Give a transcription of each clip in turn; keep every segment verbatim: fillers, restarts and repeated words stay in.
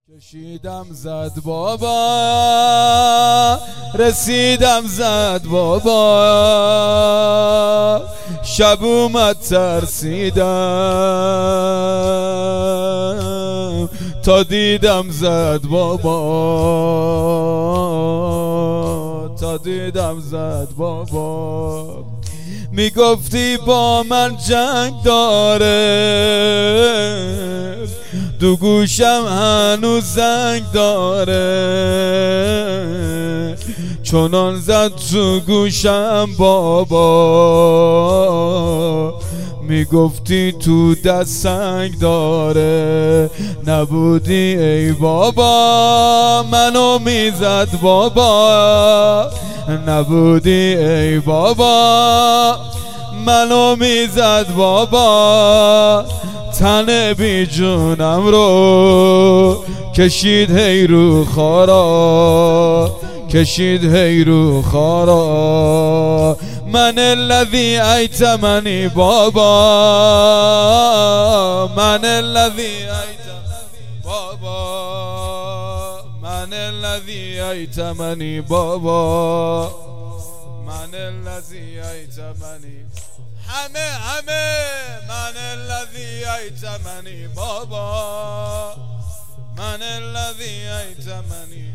کشیدم زد بابا، رسیدم زد بابا، شب اومد ترسیدم تا دیدم زد بابا، تا دیدم زد بابا. میگفتی با من جنگ داره، دو گوشم هنوز زنگ داره، چنان زد تو گوشم بابا، میگفتی تو دست سنگ داره. نبودی ای بابا منو میزد بابا، نبودی ای بابا منو میزد بابا، تن بی جونم رو کشید هی رو خارا، کشید هی رو خارا. من الذی ایتمنی بابا، من الذی ایتمنی بابا، من الذی ایتمنی بابا، من الذی ایتمنی، همه همه من الذی ایتمنی بابا، من الذی ایتمنی.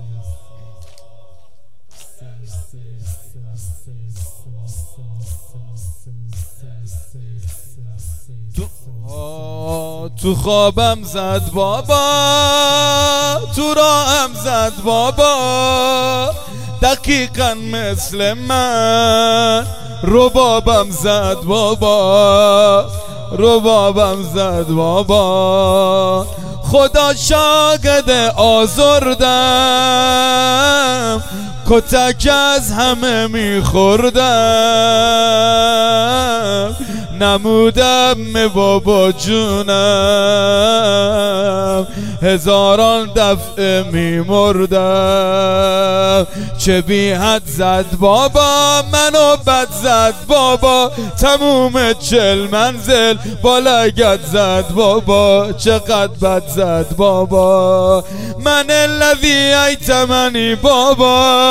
تو خوابم زد بابا، تو راهم زد بابا، دقیقا مثل من ربابم زد بابا، ربابم زد بابا. خدا شاگرد آزردم، کتک از همه میخوردم، نمودم بابا جونم، هزاران دفعه میمردم. چه بی حد زد بابا منو بد زد بابا، تموم چل منزل با لگد زد بابا، چقدر بد زد بابا. من الذی ایتمنی بابا،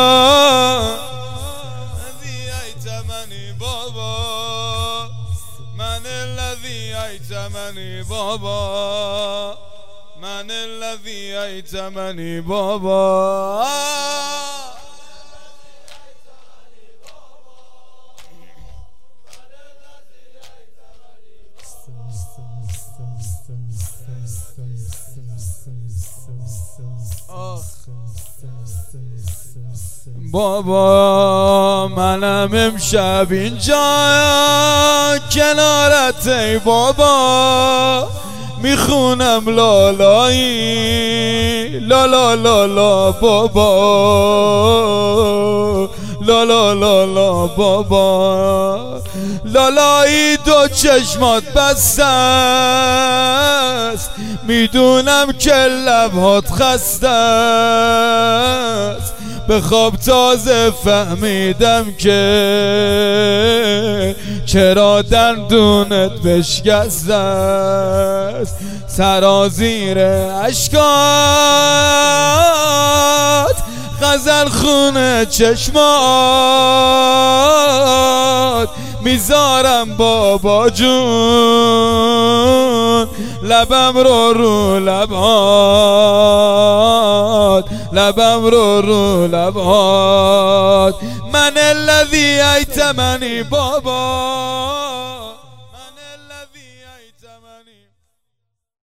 من الذی ایتمنی بابا، من الذی ایتمنی بابا. بابا منم امشب اینجا کنارت ای بابا، میخونم لالایی لا لا لا لا بابا، لا لا لا لا بابا. لالایی دو چشمات بسته است، میدونم که لبهات خسته است، به خواب تازه فهمیدم که چرا دندونت بشکسته است. سرازیر اشکات غزل خونه چشمات، میذارم بابا جون لبم رو رو لبات، لبم رو رو لبات. من الذی ایتمنی بابا.